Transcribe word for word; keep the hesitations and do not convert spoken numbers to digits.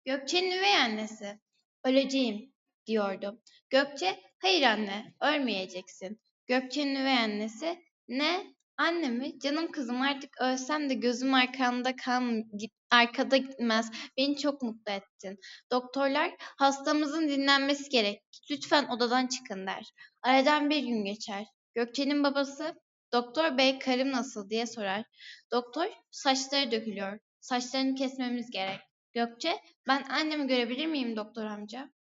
Gökçe'nin üvey annesi. Öleceğim diyordu. Gökçe, hayır anne, ölmeyeceksin. Gökçe'nin üvey annesi, ne? Anne mi? Canım kızım artık ölsem de gözüm arkanda kan git, arkada gitmez. Beni çok mutlu ettin. Doktorlar hastamızın dinlenmesi gerek. Lütfen odadan çıkın der. Aradan bir gün geçer. Gökçe'nin babası, doktor bey karım nasıl diye sorar. Doktor, saçları dökülüyor. Saçlarını kesmemiz gerek. Gökçe, ben annemi görebilir miyim doktor amca?